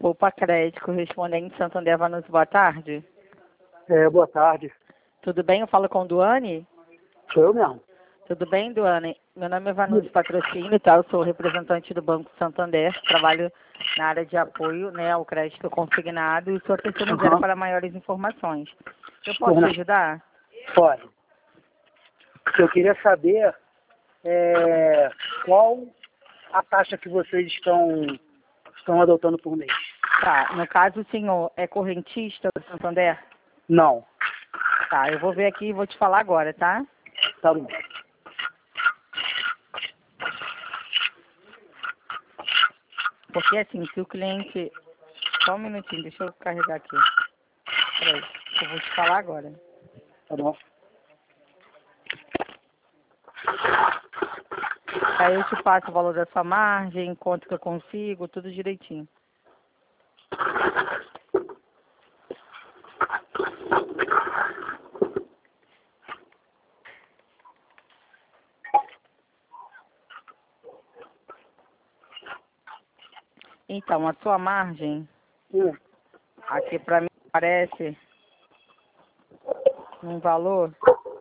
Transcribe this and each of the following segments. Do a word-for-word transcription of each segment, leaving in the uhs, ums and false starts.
Poupa Crédito, correspondente Santander Vanucci, boa tarde. É, boa tarde. Tudo bem? Eu falo com Duane? Sou eu mesmo. Tudo bem, Duane? Meu nome é Vanucci Patrocínio, tá? Eu sou representante do Banco Santander, trabalho na área de apoio, né, ao crédito consignado e sou a pessoa Uhum. para maiores informações. Eu posso te ajudar? Pode. Eu queria saber é, qual a taxa que vocês estão, estão adotando por mês. Tá, no caso o senhor é correntista do Santander? Não. Tá, eu vou ver aqui e vou te falar agora, tá? Tá bom. Porque assim, se o cliente... Só um minutinho, deixa eu carregar aqui. Peraí, eu vou te falar agora. Tá bom. Aí eu te passo o valor da sua margem, quanto que eu consigo, tudo direitinho. Então, a sua margem, Hum. aqui pra mim aparece um valor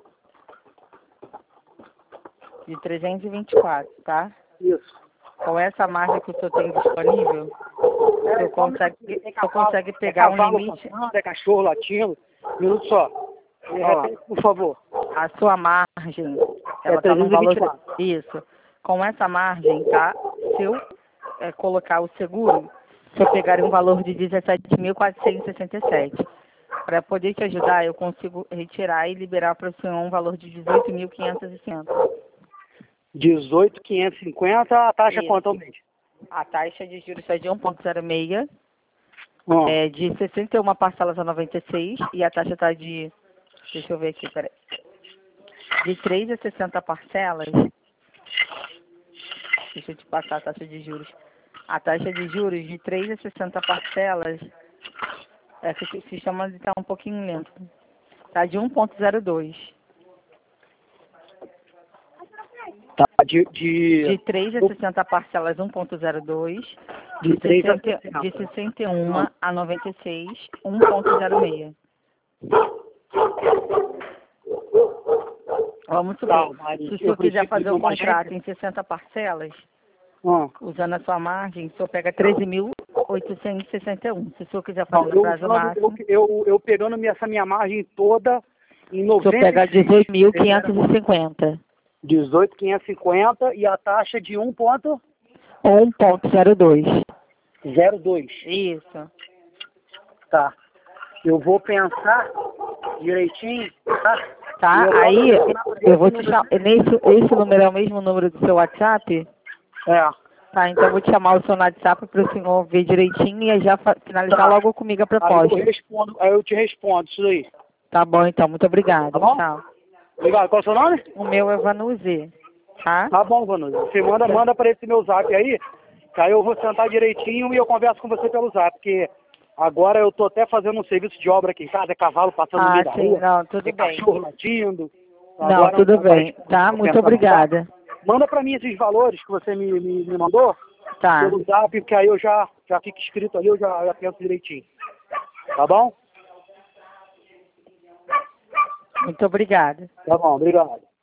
de trezentos e vinte e quatro, tá? Isso. Com essa margem que o senhor tem disponível, o senhor consegue, o senhor consegue pegar é um cavalo limite... passando, é cachorro latindo. Um minuto só. Me repete, por favor. A sua margem, ela É está num valor... trezentos e vinte e quatro. Isso. Com essa margem, tá? Se eu é, colocar o seguro, se eu pegar um valor de dezessete mil quatrocentos e sessenta e sete. Para poder te ajudar, eu consigo retirar e liberar para o senhor um valor de dezoito mil quinhentos e cinquenta. dezoito mil quinhentos e cinquenta, a taxa Isso. quanto ao mês? A taxa de juros é de um vírgula zero seis, Hum. é de sessenta e uma parcelas a noventa e seis, e a taxa está de... Deixa eu ver aqui, peraí. De três a sessenta parcelas. Deixa eu te passar a taxa de juros. A taxa de juros de três a sessenta parcelas, é que o sistema está um pouquinho lento. Está de um vírgula zero dois. Tá, de... De, De três a sessenta parcelas, um vírgula zero dois. de De, três a sessenta, sessenta. de sessenta e um a noventa e seis, um vírgula zero seis. Vamos supor, Tá, mas se o eu senhor quiser preciso fazer de o uma contrato agência? em sessenta parcelas, Hum. usando a sua margem, o senhor pega treze mil oitocentos e sessenta e um. Se o senhor quiser fazer Não, no eu, prazo usando, eu, máximo, eu, eu pegando minha, essa minha margem toda em o senhor noventa pega e seis. dezoito mil quinhentos e cinquenta. dezoito mil quinhentos e cinquenta e a taxa de um vírgula um vírgula zero dois. zero dois. Isso. Tá. Eu vou pensar direitinho, tá? Tá? E eu Aí, posso telefonar pra eu vou esse te número chamar. aqui? Nesse, esse número é o mesmo número do seu WhatsApp? É. Tá, então eu vou te chamar o seu WhatsApp para o senhor ver direitinho e aí já fa- finalizar Tá. logo comigo a Aí eu proposta. respondo, aí eu te respondo isso aí. Tá bom, então. Muito obrigada. Tá bom? Tchau. Obrigado. Qual é o seu nome? O meu é Vanuzi, tá? Tá bom, Vanusa. Você manda, manda para esse meu zap aí, que aí eu vou sentar direitinho e eu converso com você pelo zap, porque agora eu tô até fazendo um serviço de obra aqui em casa, é cavalo passando no Ah, meio da sim. rua, Não, tudo é bem. cachorro latindo. Não, Agora é um tudo trabalho bem. de campo que Tá? eu tô Muito pensando em montar. obrigada. Manda para mim esses valores que você me, me, me mandou Tá. pelo zap, porque aí eu já, já fico escrito ali, eu já, já penso direitinho. Tá bom? Muito obrigada. Tá bom, obrigado.